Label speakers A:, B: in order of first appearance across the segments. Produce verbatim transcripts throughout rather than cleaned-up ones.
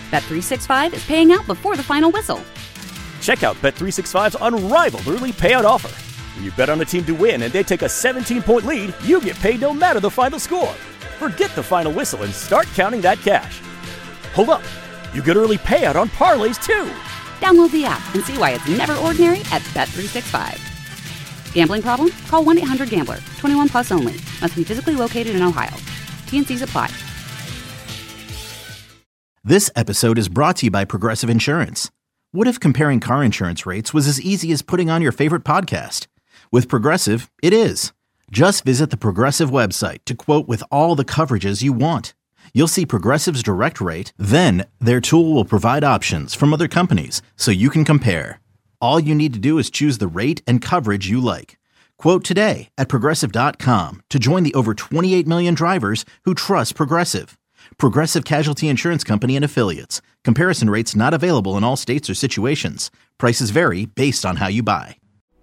A: Bet three sixty-five is paying out before the final whistle.
B: Check out Bet three sixty-five's unrivaled early payout offer. When you bet on a team to win and they take a seventeen-point lead, you get paid no matter the final score. Forget the final whistle and start counting that cash. Hold up. You get early payout on parlays, too.
A: Download the app and see why it's never ordinary at Bet three sixty-five. Gambling problem? Call one eight hundred gambler. twenty-one plus only. Must be physically located in Ohio. T and C's apply.
C: This episode is brought to you by Progressive Insurance. What if comparing car insurance rates was as easy as putting on your favorite podcast? With Progressive, it is. Just visit the Progressive website to quote with all the coverages you want. You'll see Progressive's direct rate, then their tool will provide options from other companies so you can compare. All you need to do is choose the rate and coverage you like. Quote today at Progressive dot com to join the over twenty-eight million drivers who trust Progressive. Progressive Casualty Insurance Company and Affiliates. Comparison rates not available in all states or situations. Prices vary based on how you buy.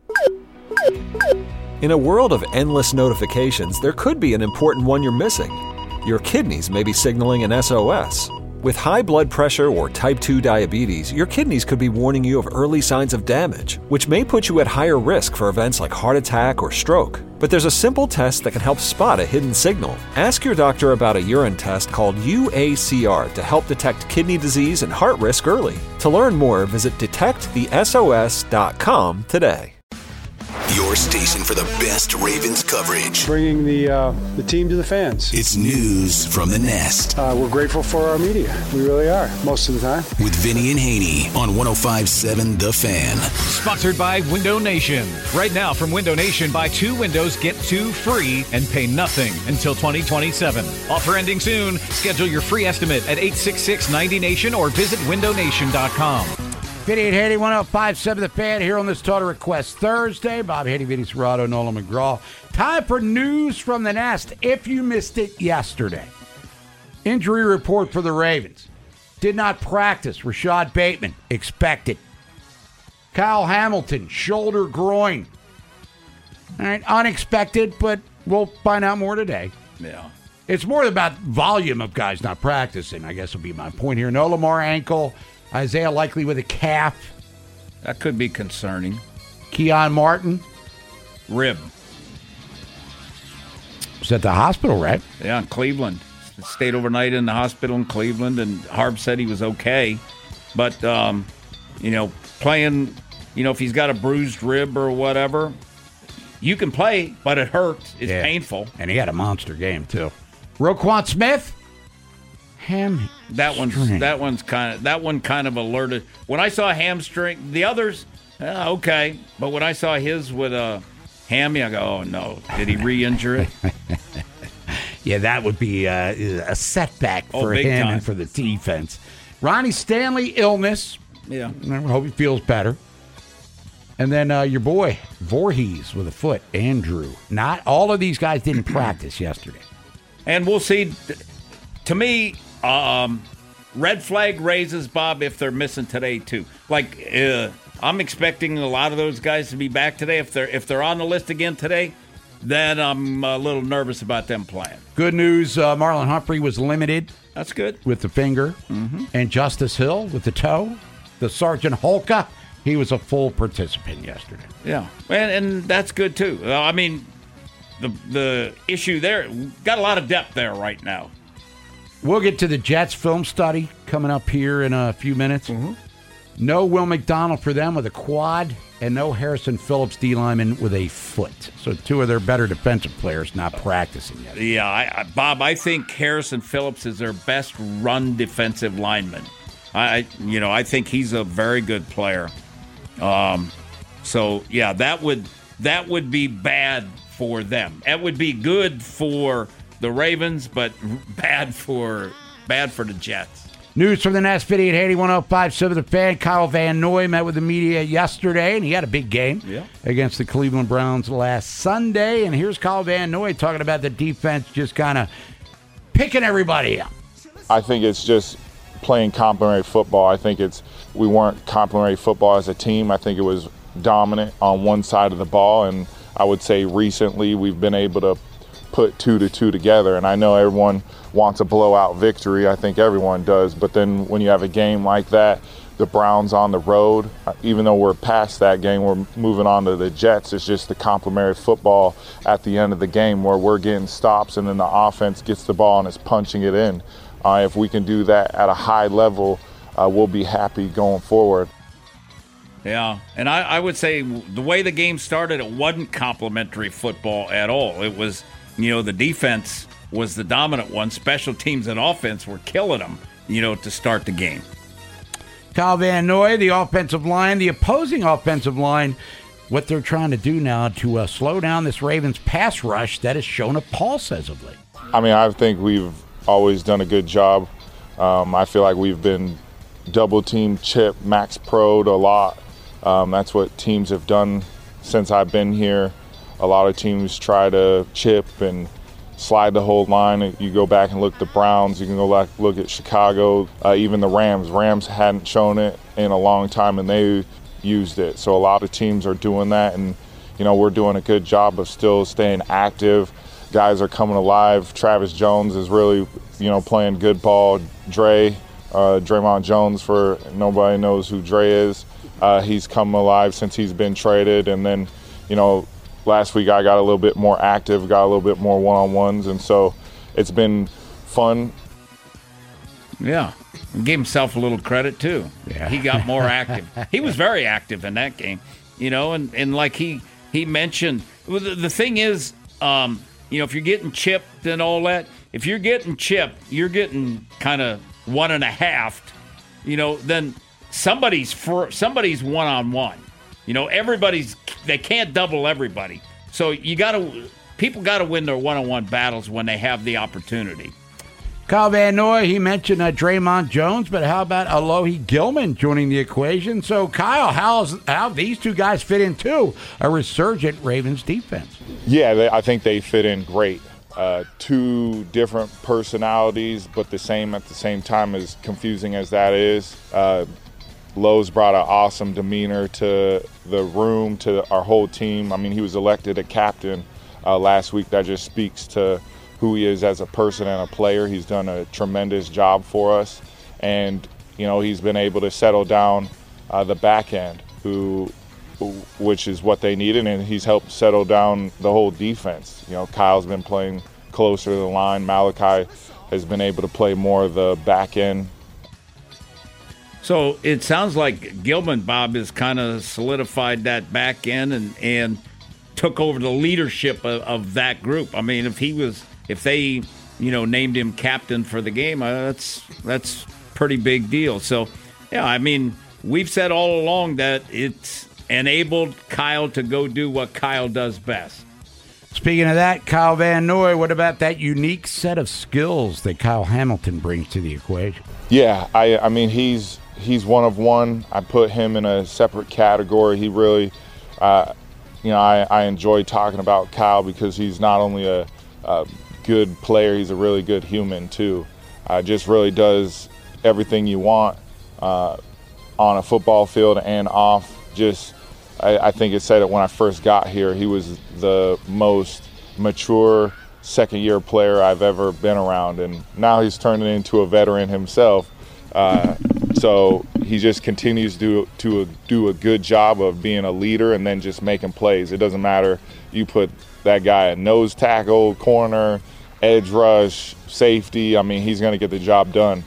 D: In a world of endless notifications, there could be an important one you're missing. Your kidneys may be signaling an S O S. With high blood pressure or type two diabetes, your kidneys could be warning you of early signs of damage, which may put you at higher risk for events like heart attack or stroke. But there's a simple test that can help spot a hidden signal. Ask your doctor about a urine test called U A C R to help detect kidney disease and heart risk early. To learn more, visit detect the S O S dot com today.
E: Your station for the best Ravens coverage.
F: Bringing the uh, the team to the fans.
E: It's news from the Nest.
F: Uh, we're grateful for our media. We really are, most of the time.
E: With Vinny and Haney on one oh five point seven The Fan.
G: Sponsored by Window Nation. Right now from Window Nation, buy two windows, get two free, and pay nothing until twenty twenty-seven. Offer ending soon. Schedule your free estimate at eight six six ninety nation or visit window nation dot com.
H: Vinny and Haney, one oh five point seven The Fan here on this Total Request Thursday. Bob Haney, Vinny Serrato, Nolan McGraw. Time for news from the Nest. If you missed it yesterday, injury report for the Ravens. Did not practice. Rashad Bateman, expected. Kyle Hamilton, shoulder groin. All right, unexpected, but we'll find out more today.
I: Yeah.
H: It's more about volume of guys not practicing, I guess would be my point here. No Lamar ankle. Isaiah likely with a calf.
I: That could be concerning.
H: Keon Martin.
I: Rib.
H: Was at the hospital, right?
I: Yeah, in Cleveland. Stayed overnight in the hospital in Cleveland, and Harb said he was okay. But, um, you know, playing, you know, if he's got a bruised rib or whatever, you can play, but it hurts. It's
H: yeah.
I: painful.
H: And he had a monster game, too. Roquan Smith. Ham.
I: That one's that one's kind of that one kind of alerted. When I saw a hamstring, the others, uh, okay, but when I saw his with a hammy, I go, oh no, did he re-injure it?
H: Yeah, that would be uh, a setback
I: oh,
H: for him
I: time.
H: and for the defense. Ronnie Stanley illness.
I: Yeah,
H: I hope he feels better. And then uh, your boy Voorhees with a foot, Andrew. Not all of these guys didn't practice yesterday,
I: and we'll see. To me. Um, red flag raises, Bob, if they're missing today too. Like uh, I'm expecting a lot of those guys to be back today. If they're if they're on the list again today, then I'm a little nervous about them playing.
H: Good news: uh, Marlon Humphrey was limited.
I: That's good
H: with the finger,
I: mm-hmm.
H: and Justice Hill with the toe. The Sergeant Holka, he was a full participant yesterday.
I: Yeah, and and that's good too. Uh, I mean, the the issue there got a lot of depth there right now.
H: We'll get to the Jets film study coming up here in a few minutes.
I: Mm-hmm.
H: No Will McDonald for them with a quad, and no Harrison Phillips D lineman with a foot. So two of their better defensive players not practicing yet.
I: Yeah, I, I, Bob, I think Harrison Phillips is their best run defensive lineman. I, you know, I think he's a very good player. Um, so yeah, that would that would be bad for them. That would be good for the Ravens, but bad for bad for the Jets.
H: News from the Nest, Vinny and Haney, one oh five point seven The Fan. Kyle Van Noy met with the media yesterday, and he had a big game
I: yeah.
H: against the Cleveland Browns last Sunday. And here's Kyle Van Noy talking about the defense just kind of picking everybody up.
J: I think it's just playing complementary football. I think it's we weren't complementary football as a team. I think it was dominant on one side of the ball, and I would say recently we've been able to put two to two together. And I know everyone wants a blowout victory. I think everyone does. But then when you have a game like that, the Browns on the road, even though we're past that game, we're moving on to the Jets. It's just the complementary football at the end of the game where we're getting stops and then the offense gets the ball and is punching it in. Uh, if we can do that at a high level, uh, we'll be happy going forward.
I: Yeah, and I, I would say the way the game started, it wasn't complimentary football at all. It was, you know, the defense was the dominant one. Special teams and offense were killing them, you know, to start the game.
H: Kyle Van Noy, the offensive line, the opposing offensive line, what they're trying to do now to uh, slow down this Ravens pass rush that has shown a pulse as of late.
J: I mean, I think we've always done a good job. Um, I feel like we've been double-team, chip, max pro'd a lot. Um, that's what teams have done since I've been here. A lot of teams try to chip and slide the whole line. You go back and look at the Browns. You can go back and look at Chicago, uh, even the Rams. Rams hadn't shown it in a long time, and they used it. So a lot of teams are doing that, and you know we're doing a good job of still staying active. Guys are coming alive. Travis Jones is really, you know, playing good ball. Dre, uh, Draymond Jones, for nobody knows who Dre is. Uh, he's come alive since he's been traded, and then, you know, last week I got a little bit more active, got a little bit more one-on-ones, and so it's been fun.
I: Yeah, and gave himself a little credit too. Yeah. He got more active. He was very active in that game, you know, and, and like he he mentioned, well, the, the thing is, um, you know, if you're getting chipped and all that, if you're getting chipped, you're getting kind of one and a half, you know, then somebody's for somebody's one-on-one. You know, everybody's, they can't double everybody. So you got to, people got to win their one-on-one battles when they have the opportunity.
H: Kyle Van Noy, he mentioned uh, Draymond Jones, but how about Alohi Gilman joining the equation? So, Kyle, how's, how these two guys fit into a resurgent Ravens defense?
J: Yeah, they, I think they fit in great. Uh, two different personalities, but the same at the same time, as confusing as that is. Uh, Lowe's brought an awesome demeanor to the room, to our whole team. I mean, he was elected a captain uh, last week. That just speaks to who he is as a person and a player. He's done a tremendous job for us. And, you know, he's been able to settle down uh, the back end, who, which is what they needed, and he's helped settle down the whole defense. You know, Kyle's been playing closer to the line. Malachi has been able to play more of the back end.
I: So it sounds like Gilman, Bob, has kind of solidified that back end and, and took over the leadership of, of that group. I mean, if he was, if they, you know, named him captain for the game, uh, that's that's pretty big deal. So, yeah, I mean, we've said all along that it's enabled Kyle to go do what Kyle does best.
H: Speaking of that, Kyle Van Noy, what about that unique set of skills that Kyle Hamilton brings to the equation?
J: Yeah, I, I mean, he's he's one of one. I put him in a separate category. He really, uh, you know, I, I enjoy talking about Kyle because he's not only a, a good player, he's a really good human too. Uh, just really does everything you want uh, on a football field and off. Just, I, I think it said it when I first got here. He was the most mature second-year player I've ever been around, and now he's turning into a veteran himself. Uh, so he just continues to, to a, do a good job of being a leader and then just making plays. It doesn't matter. You put that guy at nose tackle, corner, edge rush, safety. I mean, he's going to get the job done.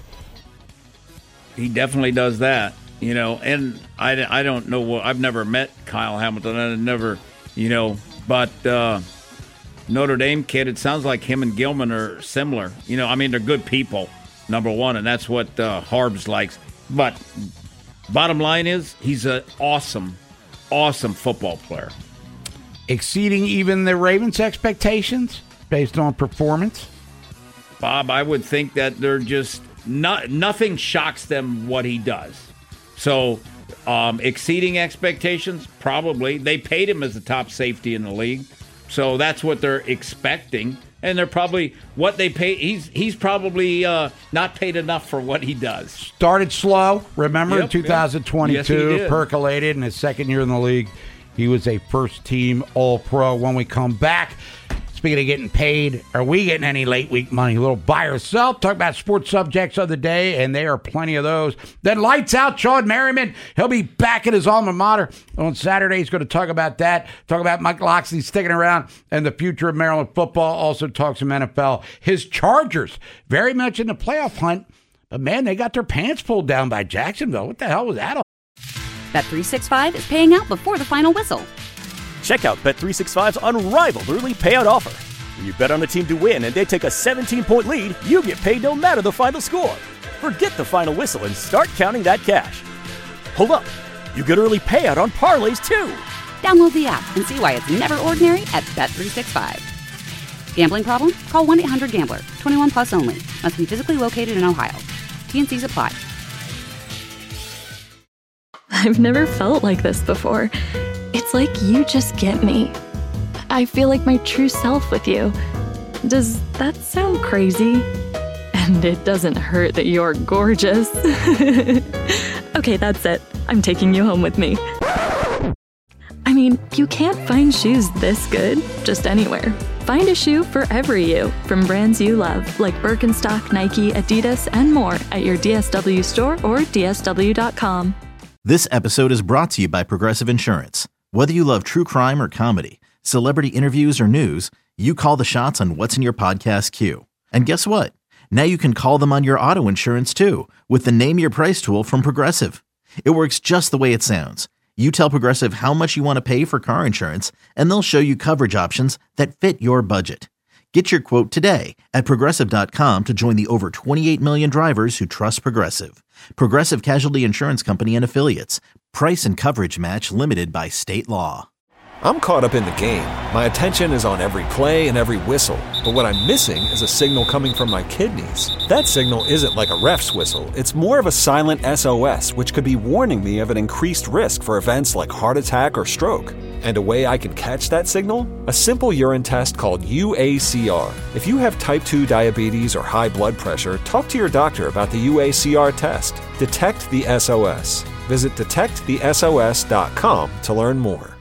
I: He definitely does that, you know, and I, I don't know what, I've never met Kyle Hamilton. I never, you know, but uh, Notre Dame kid, it sounds like him and Gilman are similar. You know, I mean, they're good people, number one, and that's what uh, Harbs likes. But bottom line is, he's an awesome, awesome football player.
H: Exceeding even the Ravens' expectations based on performance?
I: Bob, I would think that they're just, not, nothing shocks them what he does. So, um, exceeding expectations, probably. They paid him as the top safety in the league. So that's what they're expecting. And they're probably, what they pay, he's he's probably uh, not paid enough for what he does.
H: Started slow. Remember,
I: yep,
H: in two thousand twenty-two,
I: yes,
H: percolated in his second year in the league. He was a first-team All-Pro. When we come back, it's Speaking of getting paid, are we getting any late week money? A little buy or sell. Talk about sports subjects of the day, and there are plenty of those. Then lights out, Sean Merriman. He'll be back at his alma mater on Saturday. He's going to talk about that. Talk about Mike Locksley sticking around and the future of Maryland football. Also talk some N F L. His Chargers, very much in the playoff hunt. But, man, they got their pants pulled down by Jacksonville. What the hell was that all?
A: Bet three sixty-five is paying out before the final whistle.
B: Check out Bet three sixty-five's unrivaled early payout offer. When you bet on a team to win and they take a seventeen-point lead, you get paid no matter the final score. Forget the final whistle and start counting that cash. Hold up. You get early payout on parlays, too.
A: Download the app and see why it's never ordinary at Bet three sixty-five. Gambling problem? Call one eight hundred gambler. twenty-one plus only. Must be physically located in Ohio. T N Cs apply.
K: I've never felt like this before. It's like you just get me. I feel like my true self with you. Does that sound crazy? And it doesn't hurt that you're gorgeous. Okay, that's it. I'm taking you home with me. I mean, you can't find shoes this good just anywhere. Find a shoe for every you, from brands you love, like Birkenstock, Nike, Adidas, and more at your D S W store or D S W dot com.
C: This episode is brought to you by Progressive Insurance. Whether you love true crime or comedy, celebrity interviews or news, you call the shots on what's in your podcast queue. And guess what? Now you can call them on your auto insurance too, with the Name Your Price tool from Progressive. It works just the way it sounds. You tell Progressive how much you want to pay for car insurance, and they'll show you coverage options that fit your budget. Get your quote today at Progressive dot com to join the over twenty-eight million drivers who trust Progressive. Progressive Casualty Insurance Company and Affiliates. Price and coverage match limited by state law.
D: I'm caught up in the game. My attention is on every play and every whistle. But what I'm missing is a signal coming from my kidneys. That signal isn't like a ref's whistle. It's more of a silent S O S, which could be warning me of an increased risk for events like heart attack or stroke. And a way I can catch that signal? A simple urine test called U A C R. If you have type two diabetes or high blood pressure, talk to your doctor about the U A C R test. Detect the S O S. Visit detect the S O S dot com to learn more.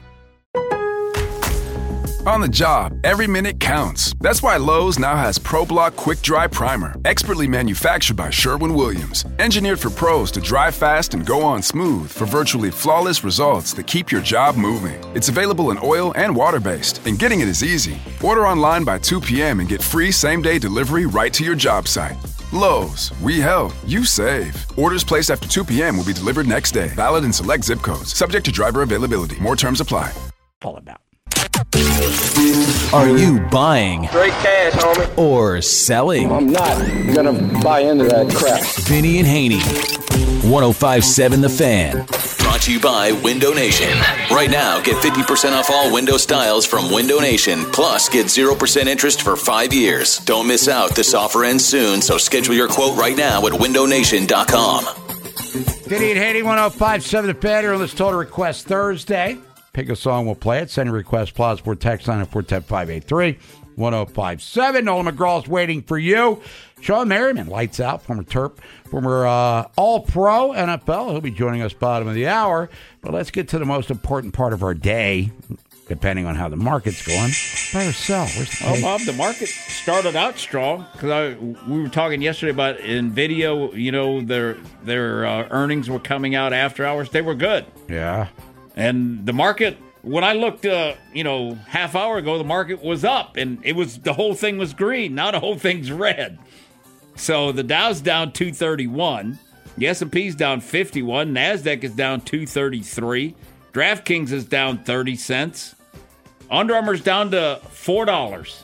L: On the job, every minute counts. That's why Lowe's now has ProBlock Quick Dry Primer, expertly manufactured by Sherwin-Williams. Engineered for pros to dry fast and go on smooth for virtually flawless results that keep your job moving. It's available in oil and water-based, and getting it is easy. Order online by two p.m. and get free same-day delivery right to your job site. Lowe's, we help, you save. Orders placed after two p.m. will be delivered next day. Valid in select zip codes. Subject to driver availability. More terms apply.
H: All about.
M: Are you buying?
F: Straight cash, homie.
M: Or selling?
F: I'm not gonna buy into that crap.
M: Vinny and Haney. one oh five point seven The Fan.
E: Brought to you by Window Nation. Right now, get fifty percent off all window styles from Window Nation. Plus, get zero percent interest for five years. Don't miss out. This offer ends soon, so schedule your quote right now at window nation dot com.
H: Vinny and Haney, one oh five point seven The Fan here on this Total Request Thursday. Pick a song, we'll play it. Send a request, Plaza Sport text line at four one zero, five eight three, one oh five seven. Nolan McGraw's waiting for you. Sean Merriman, lights out, former Terp, former uh, All-Pro N F L. He'll be joining us bottom of the hour. But let's get to the most important part of our day, depending on how the market's going. Buy or sell? Where's the
I: Well, Bob, the market started out strong because we were talking yesterday about NVIDIA. You know, their their uh, earnings were coming out after hours. They were good.
H: Yeah.
I: And the market, when I looked, uh, you know, half hour ago, the market was up, and it was the whole thing was green. Now the whole thing's red. So the Dow's down two thirty-one, the S and P's down fifty-one, NASDAQ is down two thirty-three, DraftKings is down thirty cents, Under Armour's down to four dollars.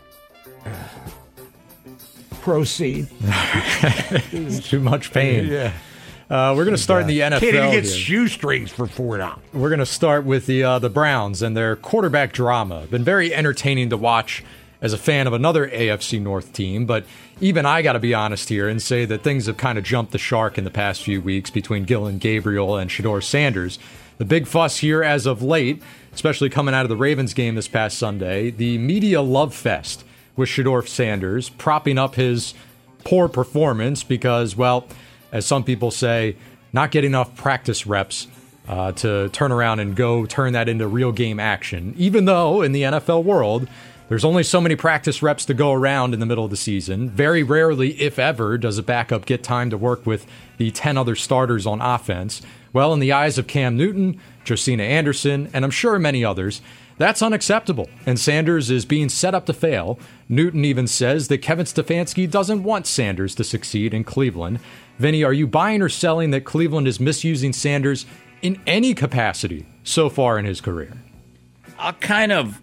H: Proceed.
N: Too much pain.
H: Yeah.
N: Uh, we're going to start in the N F L.
H: Can't even get
N: here.
H: shoestrings for four dollars.
N: We're going to start with the uh, the Browns and their quarterback drama. Been very entertaining to watch as a fan of another A F C North team, but even I got to be honest here and say that things have kind of jumped the shark in the past few weeks between Gillen Gabriel and Shedeur Sanders. The big fuss here as of late, especially coming out of the Ravens game this past Sunday, the media love fest with Shedeur Sanders, propping up his poor performance because, well, as some people say, not getting enough practice reps uh, to turn around and go turn that into real game action. Even though in the N F L world, There's only so many practice reps to go around in the middle of the season. Very rarely, if ever, does a backup get time to work with the ten other starters on offense. Well, in the eyes of Cam Newton, Josina Anderson, and I'm sure many others, that's unacceptable, and Sanders is being set up to fail. Newton even says that Kevin Stefanski doesn't want Sanders to succeed in Cleveland. Vinny, are you buying or selling that Cleveland is misusing Sanders in any capacity so far in his career?
I: I'll kind of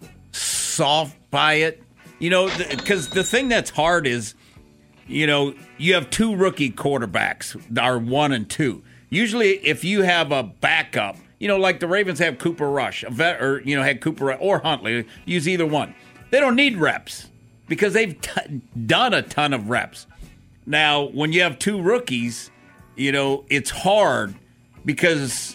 I: soft buy it, you know, because the, the thing that's hard is, you know, you have two rookie quarterbacks, are one and two. Usually, if you have a backup, you know, like the Ravens have Cooper Rush, a vet, or you know, had Cooper or Huntley, use either one. They don't need reps because they've t- done a ton of reps. Now, when you have two rookies, you know, it's hard because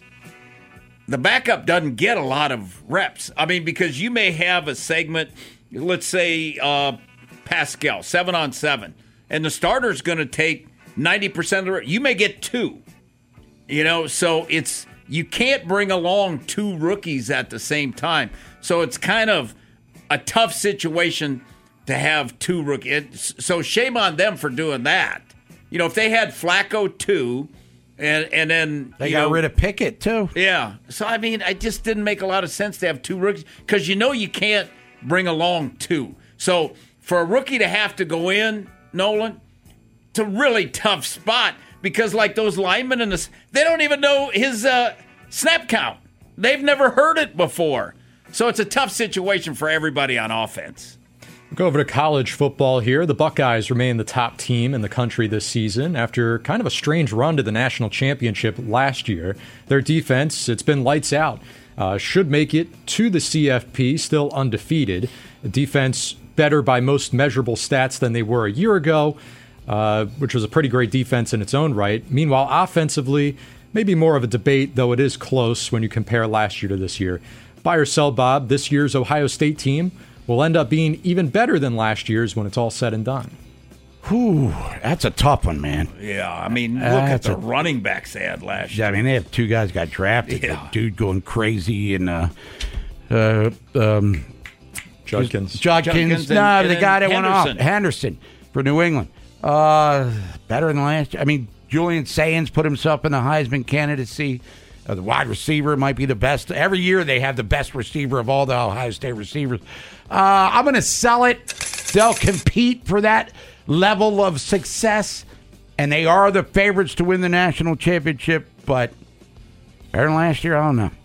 I: the backup doesn't get a lot of reps. I mean, because you may have a segment, let's say uh, Pascal, seven on seven, and the starter's going to take ninety percent of the reps. You may get two, you know, so it's, you can't bring along two rookies at the same time. So it's kind of a tough situation to have two rookies. So shame on them for doing that. You know, if they had Flacco two, and and then
H: they
I: you
H: got
I: know,
H: rid of Pickett too.
I: Yeah. So I mean, it just didn't make a lot of sense to have two rookies because you know you can't bring along two. So for a rookie to have to go in, Nolan, it's a really tough spot because like those linemen in the, they don't even know his uh, snap count. They've never heard it before. So it's a tough situation for everybody on offense.
N: We'll go over to college football here. The Buckeyes remain the top team in the country this season after kind of a strange run to the national championship last year. Their defense, it's been lights out. Uh, should make it to the C F P, still undefeated. The defense better by most measurable stats than they were a year ago, uh, which was a pretty great defense in its own right. Meanwhile, offensively, maybe more of a debate, though it is close when you compare last year to this year. Buy or sell, Bob, this year's Ohio State team will end up being even better than last year's when it's all said and done.
H: Whew, that's a tough one, man.
I: Yeah, I mean, look
H: Uh,
I: at the
H: that's a-
I: running backs they had last year.
H: Yeah, I mean, they have two guys got drafted.
I: Yeah.
H: That dude going crazy and uh, uh, um,
N: Judkins.
H: Judkins.
I: Judkins
H: No,
I: and-
H: the
I: and
H: guy that went off.
I: Henderson.
H: Henderson for New England. Uh, better than last year. I mean, Julian Sayans put himself in the Heisman candidacy. Uh, the wide receiver might be the best. Every year they have the best receiver of all the Ohio State receivers. Uh, I'm going to sell it. They'll compete for that level of success, and they are the favorites to win the national championship, but better than last year, I don't know.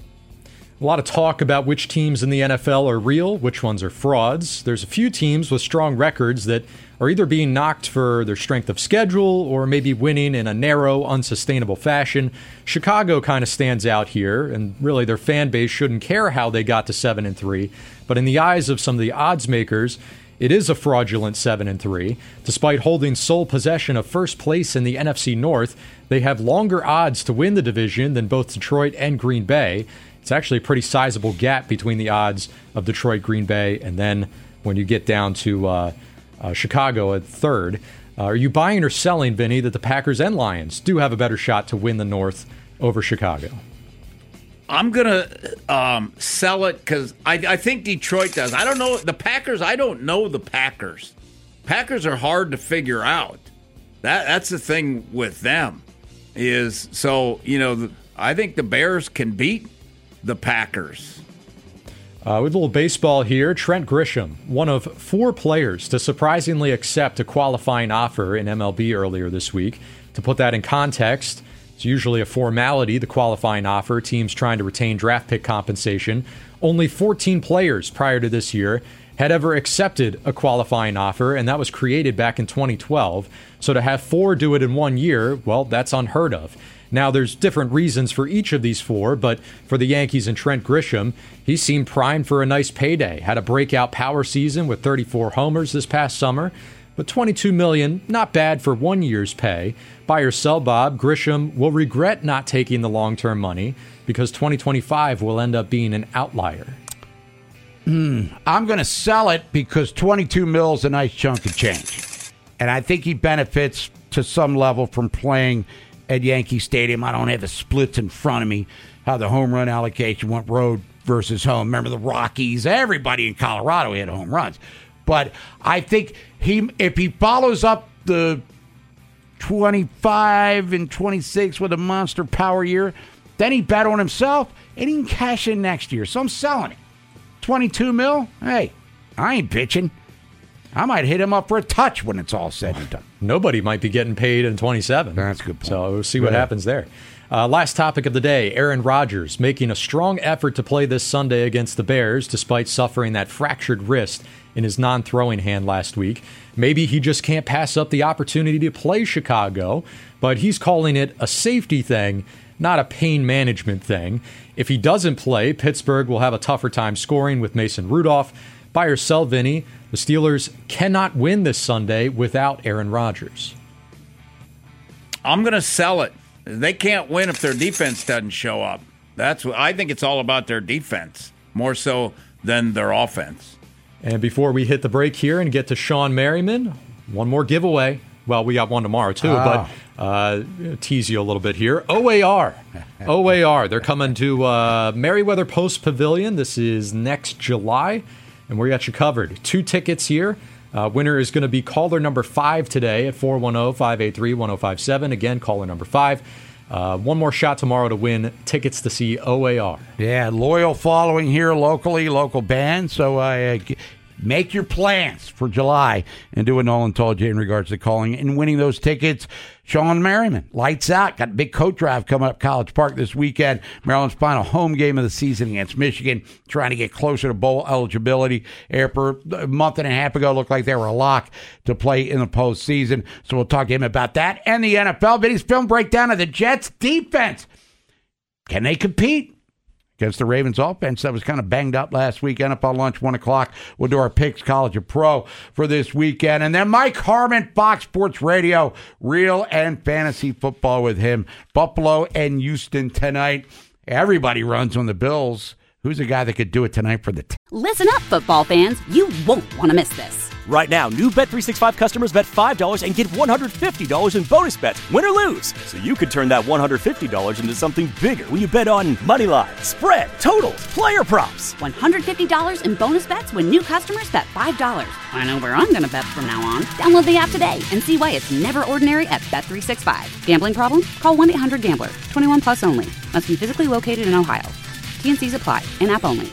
N: A lot of talk about which teams in the N F L are real, which ones are frauds. There's a few teams with strong records that are either being knocked for their strength of schedule or maybe winning in a narrow, unsustainable fashion. Chicago kind of stands out here, and really their fan base shouldn't care how they got to seven and three. But in the eyes of some of the odds makers, it is a fraudulent seven and three. Despite holding sole possession of first place in the N F C North, they have longer odds to win the division than both Detroit and Green Bay. It's actually a pretty sizable gap between the odds of Detroit, Green Bay, and then when you get down to uh, uh, Chicago at third. Uh, are you buying or selling, Vinny, that the Packers and Lions do have a better shot to win the North over Chicago?
I: I'm going to um, sell it because I, I think Detroit does. I don't know. The Packers, I don't know the Packers. Packers are hard to figure out. That That's the thing with them is, so, you know, the, I think the Bears can beat the Packers.
N: Uh, with a little baseball here, Trent Grisham, one of four players to surprisingly accept a qualifying offer in M L B earlier this week. To put that in context, it's usually a formality, the qualifying offer, teams trying to retain draft pick compensation. Only fourteen players prior to this year had ever accepted a qualifying offer, and that was created back in twenty twelve. So to have four do it in one year, well, that's unheard of. Now, there's different reasons for each of these four, but for the Yankees and Trent Grisham, he seemed primed for a nice payday. Had a breakout power season with thirty-four homers this past summer, but twenty-two million dollars, not bad for one year's pay. Buy or sell, Bob, Grisham will regret not taking the long-term money because twenty twenty-five will end up being an outlier.
H: Mm, I'm going to sell it because twenty-two mil is a nice chunk of change. And I think he benefits to some level from playing at Yankee Stadium. I don't have the splits in front of me, how the home run allocation went road versus home. Remember the Rockies? Everybody in Colorado hit home runs. But I think he, if he follows up the twenty-five and twenty-six with a monster power year, then he bet on himself and he can cash in next year. So I'm selling it. twenty-two mil? Hey, I ain't bitching. I might hit him up for a touch when it's all said and done.
N: Nobody might be getting paid in twenty-seven.
H: That's a good point.
N: So we'll see what happens there. Uh, last topic of the day, Aaron Rodgers making a strong effort to play this Sunday against the Bears despite suffering that fractured wrist in his non-throwing hand last week. Maybe he just can't pass up the opportunity to play Chicago, but he's calling it a safety thing, not a pain management thing. If he doesn't play, Pittsburgh will have a tougher time scoring with Mason Rudolph. Buy or sell, Vinny, the Steelers cannot win this Sunday without Aaron Rodgers.
I: I'm going to sell it. They can't win if their defense doesn't show up. That's what I think. It's all about their defense more so than their offense.
N: And before we hit the break here and get to Sean Merriman, one more giveaway. Well, we got one tomorrow too,
H: oh.
N: but uh, tease you a little bit here. O A R, O A R. They're coming to uh, Merriweather Post Pavilion. This is next July, and we got you covered. Two tickets here. Uh, winner is going to be caller number five today at four one zero, five eight three, one zero five seven. Again, caller number five. Uh, one more shot tomorrow to win tickets to see O A R.
H: Yeah, loyal following here locally, local band. So uh, make your plans for July and do what Nolan told you in regards to calling and winning those tickets. Sean Merriman, lights out. Got a big coat drive coming up College Park this weekend. Maryland's final home game of the season against Michigan, trying to get closer to bowl eligibility. After a month and a half ago, looked like they were a lock to play in the postseason. So we'll talk to him about that and the N F L. Vinny's film breakdown of the Jets defense. Can they compete against the Ravens offense that was kind of banged up last week? N F L lunch, one o'clock. We'll do our picks, college and pro, for this weekend. And then Mike Harmon, Fox Sports Radio, real and fantasy football with him. Buffalo and Houston tonight. Everybody runs on the Bills. Who's the guy that could do it tonight for the t-
A: Listen up, football fans. You won't want to miss this.
B: Right now, new Bet three sixty-five customers bet five dollars and get one hundred fifty dollars in bonus bets, win or lose. So you could turn that one hundred fifty dollars into something bigger when you bet on money line, spread, totals, player props.
A: one hundred fifty dollars in bonus bets when new customers bet five dollars. I know where I'm going to bet from now on. Download the app today and see why it's never ordinary at Bet three sixty-five. Gambling problem? Call one eight hundred gambler. twenty-one plus only. Must be physically located in Ohio. T N Cs apply. In-app only.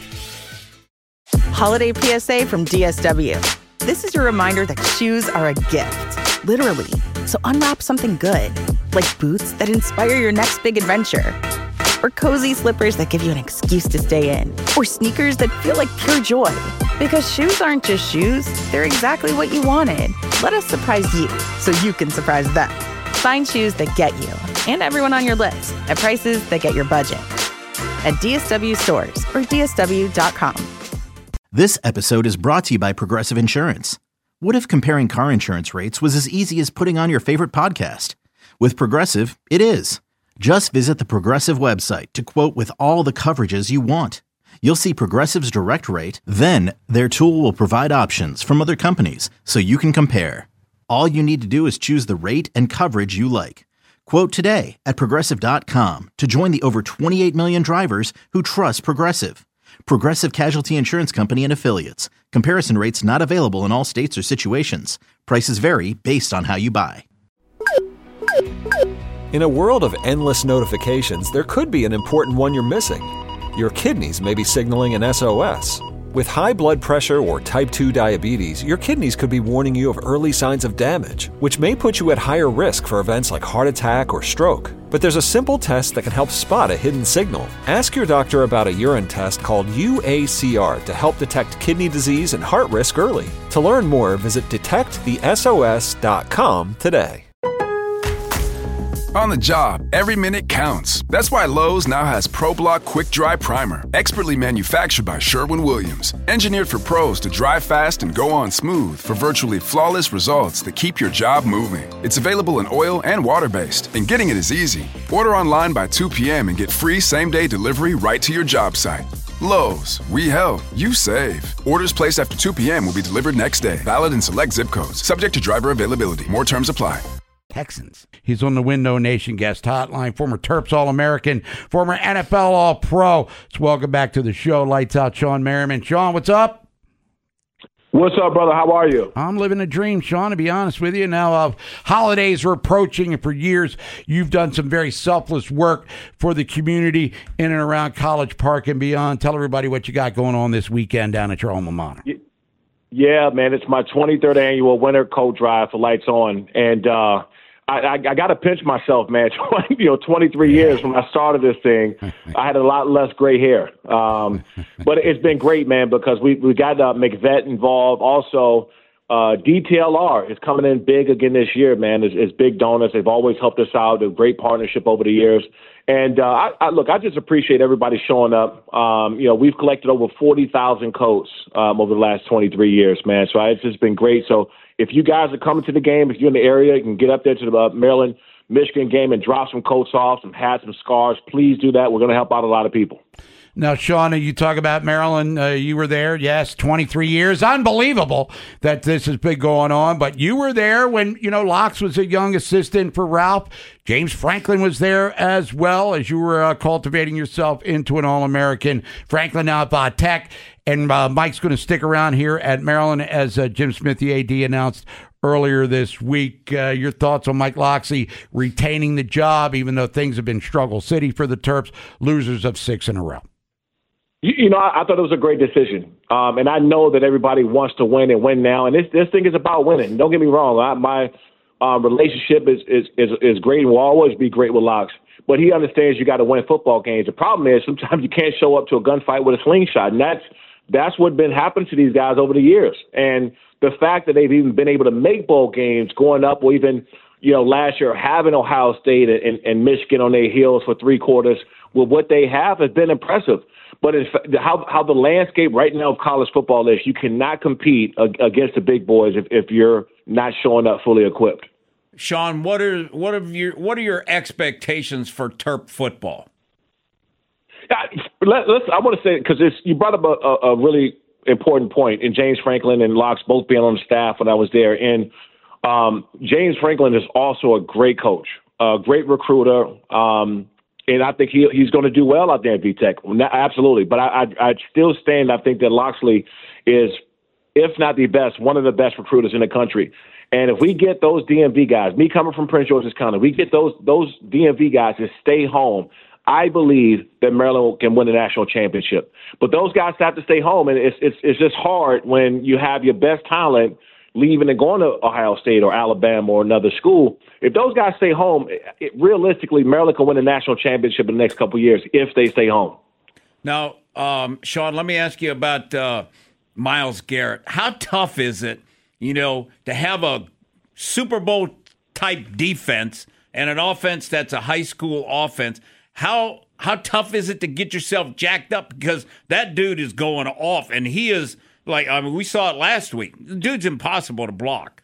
O: Holiday P S A from D S W. This is your reminder that shoes are a gift, literally. So unwrap something good, like boots that inspire your next big adventure, or cozy slippers that give you an excuse to stay in, or sneakers that feel like pure joy. Because shoes aren't just shoes, they're exactly what you wanted. Let us surprise you so you can surprise them. Find shoes that get you and everyone on your list at prices that get your budget. At D S W stores or D S W dot com.
C: This episode is brought to you by Progressive Insurance. What if comparing car insurance rates was as easy as putting on your favorite podcast? With Progressive, it is. Just visit the Progressive website to quote with all the coverages you want. You'll see Progressive's direct rate, then their tool will provide options from other companies so you can compare. All you need to do is choose the rate and coverage you like. Quote today at Progressive dot com to join the over twenty-eight million drivers who trust Progressive. Progressive Casualty Insurance Company and Affiliates. Comparison rates not available in all states or situations. Prices vary based on how you buy.
D: In a world of endless notifications, there could be an important one you're missing. Your kidneys may be signaling an S O S. With high blood pressure or type two diabetes, your kidneys could be warning you of early signs of damage, which may put you at higher risk for events like heart attack or stroke. But there's a simple test that can help spot a hidden signal. Ask your doctor about a urine test called U A C R to help detect kidney disease and heart risk early. To learn more, visit detect the S O S dot com today.
L: On the job, every minute counts. That's why Lowe's now has ProBlock Quick Dry Primer, expertly manufactured by Sherwin-Williams. Engineered for pros to dry fast and go on smooth for virtually flawless results that keep your job moving. It's available in oil and water-based, and getting it is easy. Order online by two p.m. and get free same-day delivery right to your job site. Lowe's, we help, you save. Orders placed after two p.m. will be delivered next day. Valid in select zip codes. Subject to driver availability. More terms apply.
H: Texans. He's on the Window Nation guest hotline, former Terps All-American, former N F L All-Pro. Let's welcome back to the show, Lights Out, Sean Merriman. Sean, what's up?
F: What's up, brother? How are you?
H: I'm living a dream, Sean, to be honest with you. Now, uh, holidays are approaching, and for years, you've done some very selfless work for the community in and around College Park and beyond. Tell everybody what you got going on this weekend down at your alma mater.
F: Yeah, man, it's my twenty-third annual winter coat drive for Lights On, and uh, I, I, I got to pinch myself, man. you know, twenty-three years when I started this thing, I had a lot less gray hair. Um, but it's been great, man, because we we got uh, McVet involved. Also, uh, D T L R is coming in big again this year, man. It's, it's big donors. They've always helped us out. A great partnership over the years. And uh, I, I, look, I just appreciate everybody showing up. Um, you know, we've collected over forty thousand coats um, over the last twenty-three years, man. So it's just been great. So if you guys are coming to the game, if you're in the area, you can get up there to the uh, Maryland Michigan game and drop some coats off, some hats, some scarves. Please do that. We're going to help out a lot of people.
H: Now, Sean, you talk about Maryland. Uh, you were there, yes, twenty-three years. Unbelievable that this has been going on. But you were there when, you know, Locks was a young assistant for Ralph. James Franklin was there as well as you were uh, cultivating yourself into an All-American. Franklin now at uh, Tech. And uh, Mike's going to stick around here at Maryland, as uh, Jim Smith, the A D, announced earlier this week. Uh, your thoughts on Mike Locksley retaining the job, even though things have been struggle city for the Terps, losers of six in a row?
F: You, you know, I, I thought it was a great decision. Um, and I know that everybody wants to win and win now. And this this thing is about winning. Don't get me wrong. I, my um, relationship is, is, is, is great and will always be great with Locks. But he understands you got to win football games. The problem is sometimes you can't show up to a gunfight with a slingshot. And that's That's what's been happening to these guys over the years. And the fact that they've even been able to make bowl games going up, or even, you know, last year having Ohio State and, and Michigan on their heels for three quarters with what they have has been impressive. But in fact, how how the landscape right now of college football is, you cannot compete against the big boys if, if you're not showing up fully equipped.
I: Sean, what are what are your what are your expectations for Terp football?
F: Let, let's, I want to say, because you brought up a, a, a really important point, and James Franklin and Locks both being on the staff when I was there. And um, James Franklin is also a great coach, a great recruiter, um, and I think he, he's going to do well out there at V TEC. Absolutely. But I, I, I still stand, I think that Locksley is, if not the best, one of the best recruiters in the country. And if we get those D M V guys, me coming from Prince George's County, we get those those D M V guys to stay home, I believe that Maryland can win the national championship. But those guys have to stay home, and it's it's it's just hard when you have your best talent leaving and going to Ohio State or Alabama or another school. If those guys stay home, it, realistically, Maryland can win the national championship in the next couple of years if they stay home.
I: Now, um, Sean, let me ask you about uh, Myles Garrett. How tough is it, you know, to have a Super Bowl type defense and an offense that's a high school offense? How how tough is it to get yourself jacked up? Because that dude is going off, and he is like, I mean, we saw it last week. The dude's impossible to block.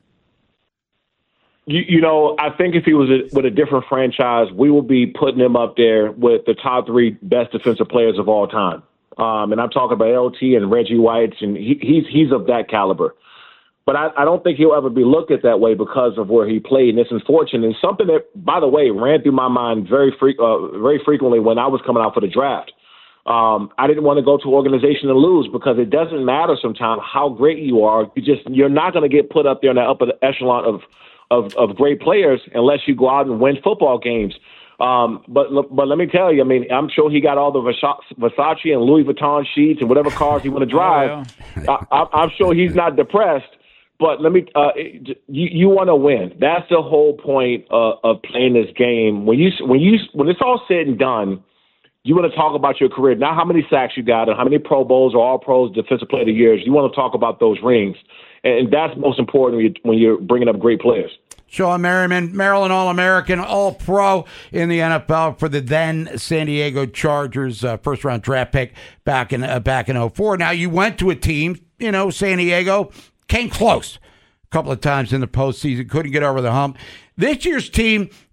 F: You, you know, I think if he was a, with a different franchise, we will be putting him up there with the top three best defensive players of all time. Um, and I'm talking about L T and Reggie White, and he, he's he's of that caliber. But I, I don't think he'll ever be looked at that way because of where he played. And it's unfortunate. And something that, by the way, ran through my mind very fre- uh, very frequently when I was coming out for the draft. Um, I didn't want to go to an organization and lose, because it doesn't matter sometimes how great you are. You just you're not going to get put up there in the upper echelon of, of of great players unless you go out and win football games. Um, but but let me tell you, I mean, I'm sure he got all the Versace and Louis Vuitton sheets and whatever cars he want to drive. Oh, yeah. I, I'm sure he's not depressed. But let me, uh, you, you want to win. That's the whole point uh, of playing this game. When you, when you, when it's all said and done, you want to talk about your career, not how many sacks you got or how many Pro Bowls or All Pros, Defensive Player of the Years. You want to talk about those rings, and that's most important when, you, when you're bringing up great players.
H: Sean Merriman, Maryland All-American, All-Pro in the N F L for the then San Diego Chargers, uh, first-round draft pick back in uh, back in oh four. Now, you went to a team, you know, San Diego. Came close a couple of times in the postseason, couldn't get over the hump. This year's team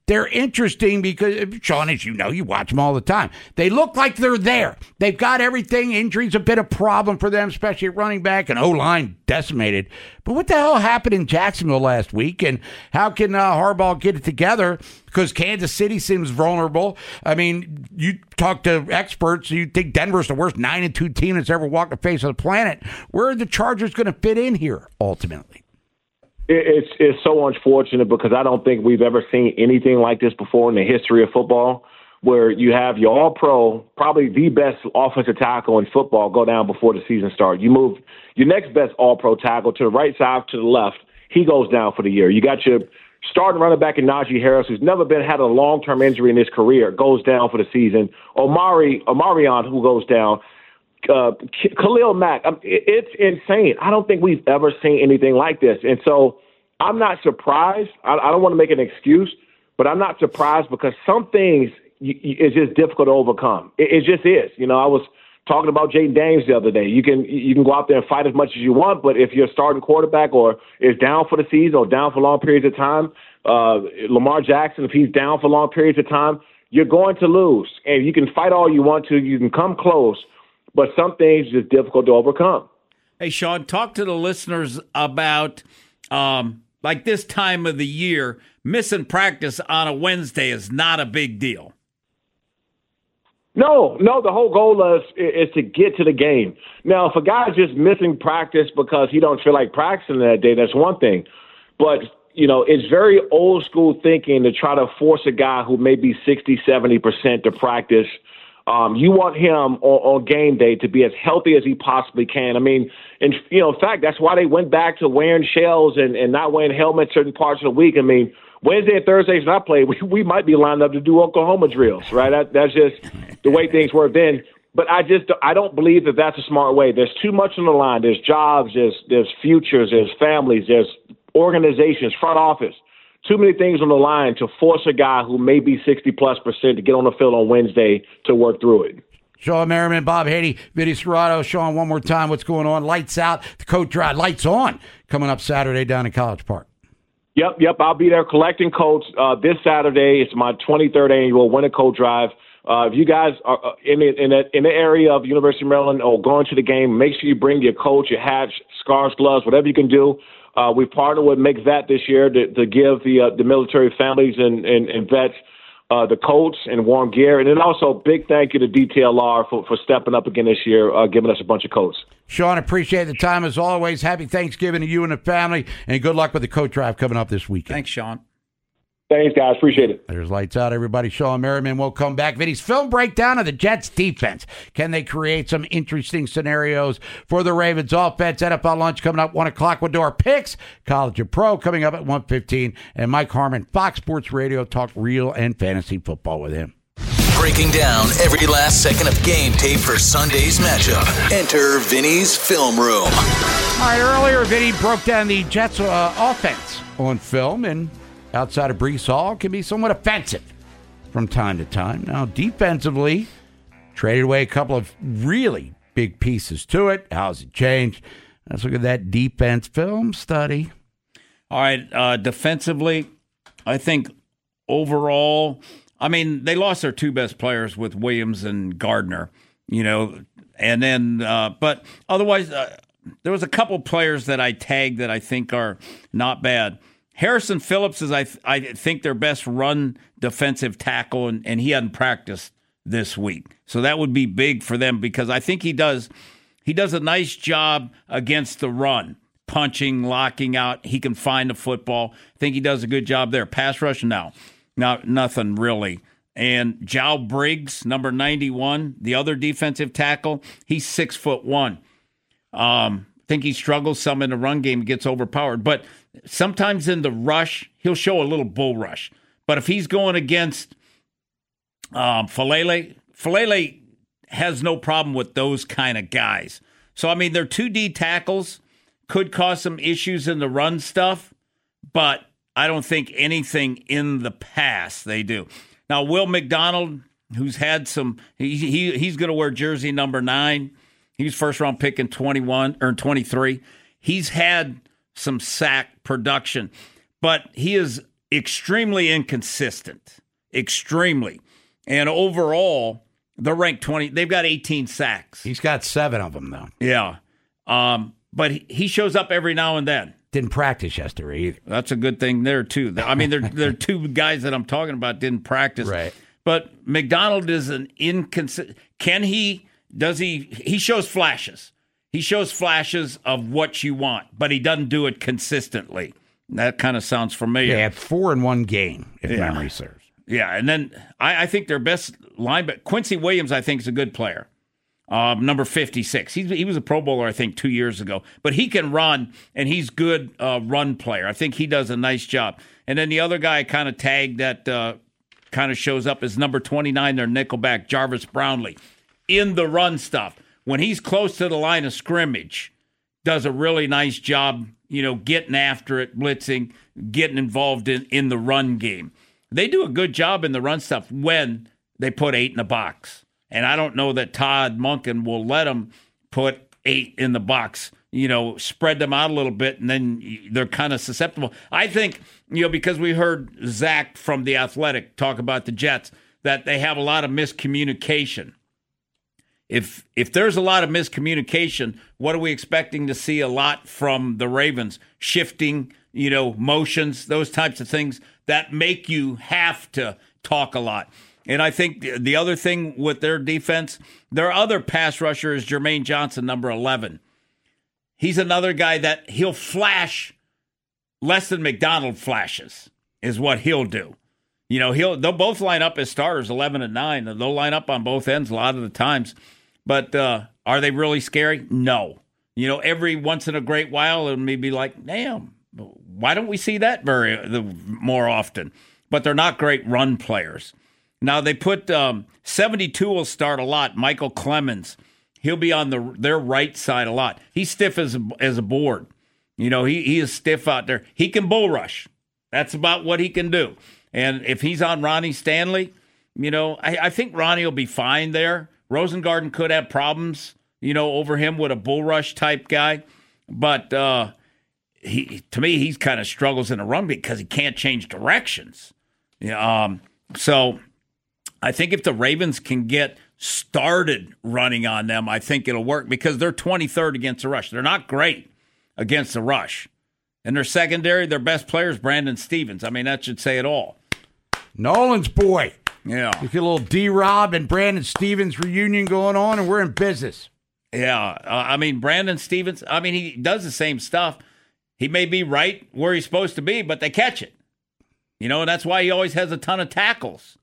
H: They're interesting because, Sean, as you know, you watch them all the time. They look like they're there. They've got everything. Injuries have been a problem for them, especially at running back, and O-line decimated. But what the hell happened in Jacksonville last week, and how can uh, Harbaugh get it together? Because Kansas City seems vulnerable. I mean, you talk to experts, you think Denver's the worst nine and two team that's ever walked the face of the planet. Where are the Chargers going to fit in here, ultimately?
F: It's it's so unfortunate because I don't think we've ever seen anything like this before in the history of football, where you have your all-pro, probably the best offensive tackle in football, go down before the season starts. You move your next best all-pro tackle to the right side, to the left. He goes down for the year. You got your starting running back in Najee Harris, who's never been had a long-term injury in his career, goes down for the season. Omari Omarion, who goes down. Uh, Khalil Mack, um, it, it's insane. I don't think we've ever seen anything like this. And so I'm not surprised. I, I don't want to make an excuse, but I'm not surprised because some things you, you, it's just difficult to overcome. It, it just is. You know, I was talking about Jaden Daniels the other day. You can you can go out there and fight as much as you want, but if you're a starting quarterback or is down for the season or down for long periods of time, uh, Lamar Jackson, if he's down for long periods of time, you're going to lose. And you can fight all you want to. You can come close. But some things are just difficult to overcome.
I: Hey, Sean, talk to the listeners about, um, like this time of the year, missing practice on a Wednesday is not a big deal.
F: No, no, the whole goal is is to get to the game. Now, if a guy's just missing practice because he don't feel like practicing that day, that's one thing. But, you know, it's very old school thinking to try to force a guy who may be sixty, seventy percent to practice. Um, you want him on, on game day to be as healthy as he possibly can. I mean, and you know, in fact, that's why they went back to wearing shells and, and not wearing helmets certain parts of the week. I mean, Wednesday and Thursdays when I play, we, we might be lined up to do Oklahoma drills, right? That, that's just the way things were then. But I just I don't believe that that's a smart way. There's too much on the line. There's jobs, there's there's futures, there's families, there's organizations, front office. Too many things on the line to force a guy who may be sixty plus percent to get on the field on Wednesday to work through it.
H: Sean Merriman, Bob Haiti, Vinny Serrato. Sean, one more time, what's going on? Lights out, the coat dry, lights on, coming up Saturday down in College Park.
F: Yep, yep. I'll be there collecting coats uh, this Saturday. It's my twenty-third annual Winter Coat Drive. Uh, if you guys are in the, in, the, in the area of University of Maryland or going to the game, make sure you bring your coat, your hat, scarves, gloves, whatever you can do. Uh, we partnered with Make Vet this year to, to give the uh, the military families and, and, and vets uh, the coats and warm gear. And then also big thank you to D T L R for, for stepping up again this year, uh, giving us a bunch of coats.
H: Sean, appreciate the time as always. Happy Thanksgiving to you and the family, and good luck with the coat drive coming up this weekend.
I: Thanks, Sean.
F: Thanks, guys. Appreciate it.
H: There's lights out, everybody. Sean Merriman will come back. Vinny's film breakdown of the Jets defense. Can they create some interesting scenarios for the Ravens offense? N F L lunch coming up one o'clock. We'll do our picks. College and Pro coming up at one fifteen. And Mike Harmon, Fox Sports Radio, talk real and fantasy football with him.
E: Breaking down every last second of game tape for Sunday's matchup. Enter Vinny's Film Room.
H: All right, earlier, Vinny broke down the Jets uh, offense on film, and outside of Breece Hall, can be somewhat offensive from time to time. Now, defensively, traded away a couple of really big pieces to it. How's it changed? Let's look at that defense film study.
I: All right, uh, defensively, I think overall, I mean, they lost their two best players with Williams and Gardner, you know, and then, uh, but otherwise, uh, there was a couple players that I tagged that I think are not bad. Harrison Phillips is, I th- I think, their best run defensive tackle, and, and he hadn't practiced this week. So that would be big for them because I think he does he does a nice job against the run, punching, locking out. He can find the football. I think he does a good job there. Pass rush, no, not nothing really. And Joe Briggs, number ninety-one, the other defensive tackle, he's six foot one. Um, I think he struggles some in the run game, gets overpowered, but sometimes in the rush, he'll show a little bull rush. But if he's going against um, Falele, Falele has no problem with those kind of guys. So, I mean, their two D tackles could cause some issues in the run stuff, but I don't think anything in the pass they do. Now, Will McDonald, who's had some, he, he he's going to wear jersey number nine. He was first round pick in twenty-one or twenty-three. He's had some sack production, but he is extremely inconsistent, extremely. And overall, they're ranked twenty. They've got eighteen sacks.
H: He's got seven of them, though.
I: Yeah. Um, but he, he shows up every now and then.
H: Didn't practice yesterday either.
I: That's a good thing there, too. I mean, they're, they're two guys that I'm talking about didn't practice.
H: Right.
I: But McDonald is an inconsistent. Can he, does he, he shows flashes. He shows flashes of what you want, but he doesn't do it consistently. That kind of sounds familiar.
H: Yeah, four in one game, if
I: Yeah.
H: memory serves.
I: Yeah, and then I, I think their best linebacker, Quincy Williams, I think is a good player. Um, number fifty-six. He, he was a Pro Bowler, I think, two years ago. But he can run, and he's good uh, run player. I think he does a nice job. And then the other guy kind of tagged that uh, kind of shows up is number twenty-nine, their nickelback, Jarvis Brownlee. In the run stuff. When he's close to the line of scrimmage, does a really nice job, you know, getting after it, blitzing, getting involved in, in the run game. They do a good job in the run stuff when they put eight in the box. And I don't know that Todd Monken will let them put eight in the box, you know, spread them out a little bit, and then they're kind of susceptible. I think, you know, because we heard Zach from The Athletic talk about the Jets, that they have a lot of miscommunication. If if there's a lot of miscommunication, what are we expecting to see a lot from the Ravens? Shifting, you know, motions, those types of things that make you have to talk a lot. And I think the other thing with their defense, their other pass rusher is Jermaine Johnson, number eleven. He's another guy that he'll flash less than McDonald flashes, is what he'll do. You know, he'll they'll both line up as starters, eleven and nine. They'll line up on both ends a lot of the times. But uh, are they really scary? No. You know, every once in a great while, it may be like, damn, why don't we see that very the, more often? But they're not great run players. Now, they put um, seventy-two will start a lot. Michael Clemens, he'll be on the their right side a lot. He's stiff as a, as a board. You know, he, he is stiff out there. He can bull rush. That's about what he can do. And if he's on Ronnie Stanley, you know, I, I think Ronnie will be fine there. Rosengarten could have problems, you know, over him with a bull rush type guy. But uh, he, to me, he's kind of struggles in a run because he can't change directions. Yeah, um, so I think if the Ravens can get started running on them, I think it'll work because they're twenty-third against the rush. They're not great against the rush. And their secondary, their best player is Brandon Stevens. I mean, that should say it all.
H: Nolan's boy.
I: Yeah.
H: We get a little D-Rob and Brandon Stevens reunion going on, and we're in business.
I: Yeah. Uh, I mean, Brandon Stevens, I mean, he does the same stuff. He may be right where he's supposed to be, but they catch it. You know, and that's why he always has a ton of tackles.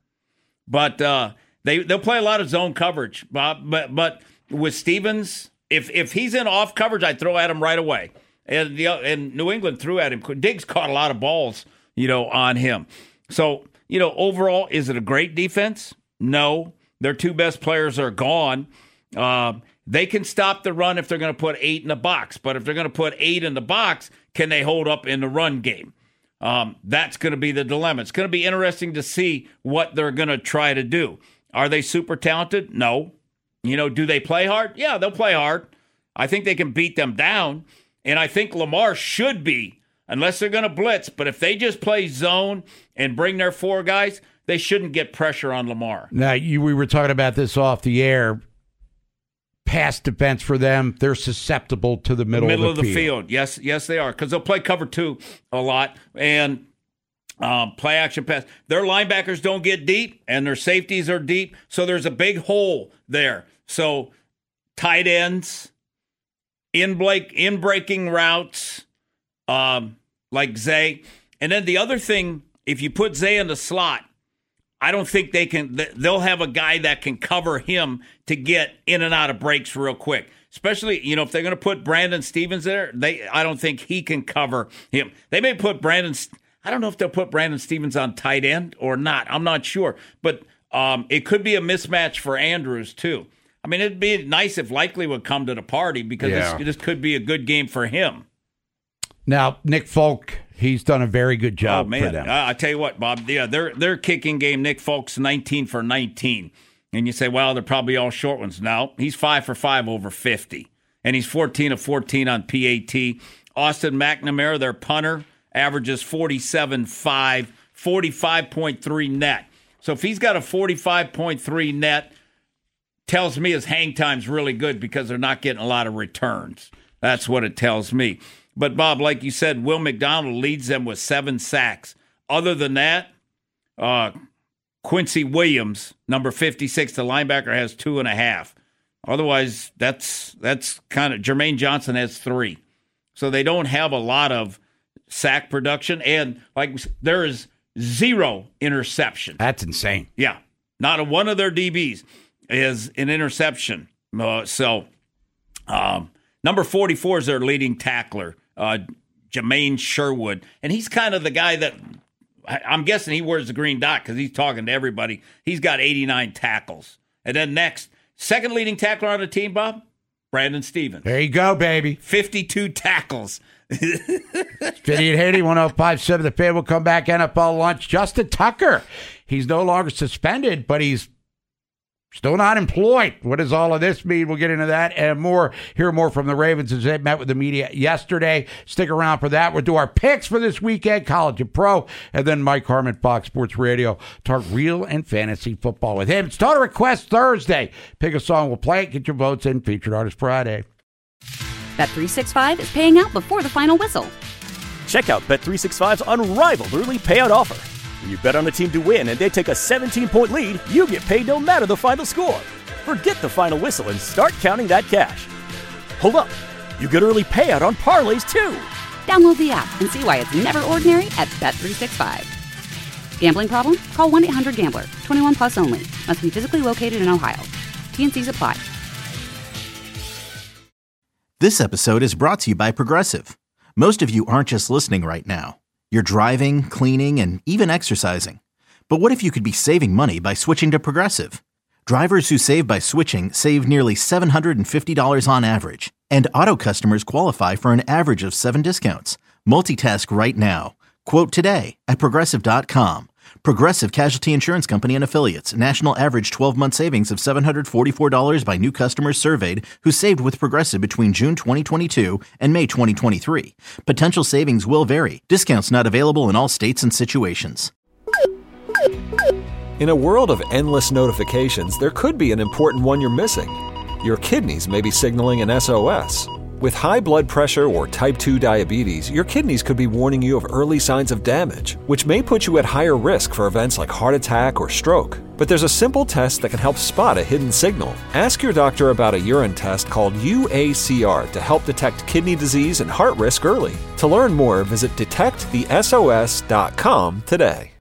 I: But uh, they, they'll play a lot of zone coverage. Bob. But but with Stevens, if if he's in off coverage, I'd throw at him right away. And, the, and New England threw at him. Diggs caught a lot of balls, you know, on him. So, you know, overall, is it a great defense? No. Their two best players are gone. Uh, they can stop the run if they're going to put eight in the box. But if they're going to put eight in the box, can they hold up in the run game? Um, that's going to be the dilemma. It's going to be interesting to see what they're going to try to do. Are they super talented? No. You know, do they play hard? Yeah, they'll play hard. I think they can beat them down. And I think Lamar should be, unless they're going to blitz. But if they just play zone and bring their four guys, they shouldn't get pressure on Lamar.
H: Now, you, we were talking about this off the air. Pass defense for them, they're susceptible to the middle,
I: middle
H: of the,
I: of the
H: field.
I: field. Yes, yes, they are, because they'll play cover two a lot and um, play action pass. Their linebackers don't get deep, and their safeties are deep, so there's a big hole there. So tight ends, in Blake, in breaking routes, um, like Zay, and then the other thing, if you put Zay in the slot, I don't think they can. They'll have a guy that can cover him to get in and out of breaks real quick. Especially, you know, if they're going to put Brandon Stevens there, they I don't think he can cover him. They may put Brandon. I don't know if they'll put Brandon Stevens on tight end or not. I'm not sure, but um, it could be a mismatch for Andrews too. I mean, it'd be nice if Likely would come to the party because
H: Yeah.
I: this, this could be a good game for him.
H: Now, Nick Folk, he's done a very good job
I: oh, man.
H: for them.
I: Uh, I tell you what, Bob, yeah, their their kicking game, Nick Folk's nineteen for nineteen. And you say, well, they're probably all short ones. No, he's five for five over fifty. And he's fourteen of fourteen on P A T. Austin McNamara, their punter, averages forty-seven five forty-five point three net. So if he's got a forty-five point three net, tells me his hang time's really good because they're not getting a lot of returns. That's what it tells me. But, Bob, like you said, Will McDonald leads them with seven sacks. Other than that, uh, Quincy Williams, number fifty-six, the linebacker, has two and a half. Otherwise, that's that's kind of – Jermaine Johnson has three. So they don't have a lot of sack production. And, like, there is zero interception.
H: That's insane.
I: Yeah. Not a one of their D Bs is an interception. Uh, so, um, number forty-four is their leading tackler, uh, Jermaine Sherwood. And he's kind of the guy that I, I'm guessing he wears the green dot because he's talking to everybody. He's got eighty-nine tackles. And then next, second leading tackler on the team, Bob, Brandon Stevens.
H: There you go, baby.
I: fifty-two tackles.
H: Fitty and Haiti, one oh five point seven The Fan. Will come back, N F L lunch. Justin Tucker. He's no longer suspended, but he's still not employed. What does all of this mean? We'll get into that and more. Hear more from the Ravens as they met with the media yesterday. Stick around for that. We'll do our picks for this weekend, college and pro, and then Mike Harmon, Fox Sports Radio, talk real and fantasy football with him. It's Total Request Thursday. Pick a song, we'll play it, get your votes in. Featured Artist Friday.
A: Bet three sixty-five is paying out before the final whistle.
B: Check out Bet three sixty-five's unrivaled early payout offer. When you bet on a team to win and they take a seventeen-point lead, you get paid no matter the final score. Forget the final whistle and start counting that cash. Hold up. You get early payout on parlays, too.
A: Download the app and see why it's never ordinary at Bet three sixty-five. Gambling problem? Call one eight hundred gambler. twenty-one plus only. Must be physically located in Ohio. T and C's apply.
C: This episode is brought to you by Progressive. Most of you aren't just listening right now. You're driving, cleaning, and even exercising. But what if you could be saving money by switching to Progressive? Drivers who save by switching save nearly seven hundred fifty dollars on average. And auto customers qualify for an average of seven discounts. Multitask right now. Quote today at Progressive dot com. Progressive Casualty Insurance Company and Affiliates. National average twelve-month savings of seven hundred forty-four dollars by new customers surveyed who saved with Progressive between June twenty twenty-two and May twenty twenty-three. Potential savings will vary. Discounts not available in all states and situations.
D: In a world of endless notifications, there could be an important one you're missing. Your kidneys may be signaling an S O S. With high blood pressure or type two diabetes, your kidneys could be warning you of early signs of damage, which may put you at higher risk for events like heart attack or stroke. But there's a simple test that can help spot a hidden signal. Ask your doctor about a urine test called U A C R to help detect kidney disease and heart risk early. To learn more, visit detect the S O S dot com today.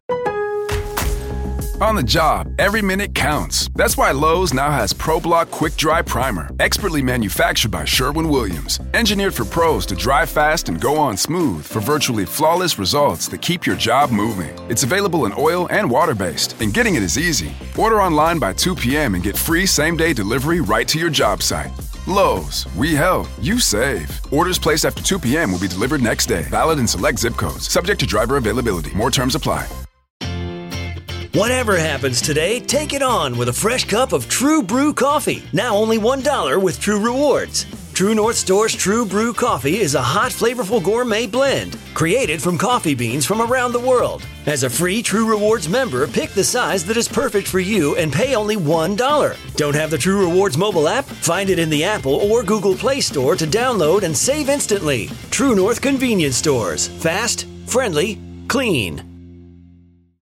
L: On the job, every minute counts. That's why Lowe's now has ProBlock Quick Dry Primer, expertly manufactured by Sherwin-Williams. Engineered for pros to dry fast and go on smooth for virtually flawless results that keep your job moving. It's available in oil and water-based, and getting it is easy. Order online by two p.m. and get free same-day delivery right to your job site. Lowe's, we help, you save. Orders placed after two p.m. will be delivered next day. Valid in select zip codes. Subject to driver availability. More terms apply.
P: Whatever happens today, take it on with a fresh cup of True Brew coffee. Now only one dollar with True Rewards. True North Store's True Brew coffee is a hot, flavorful gourmet blend created from coffee beans from around the world. As a free True Rewards member, pick the size that is perfect for you and pay only one dollar. Don't have the True Rewards mobile app? Find it in the Apple or Google Play Store to download and save instantly. True North Convenience Stores. Fast, friendly, clean.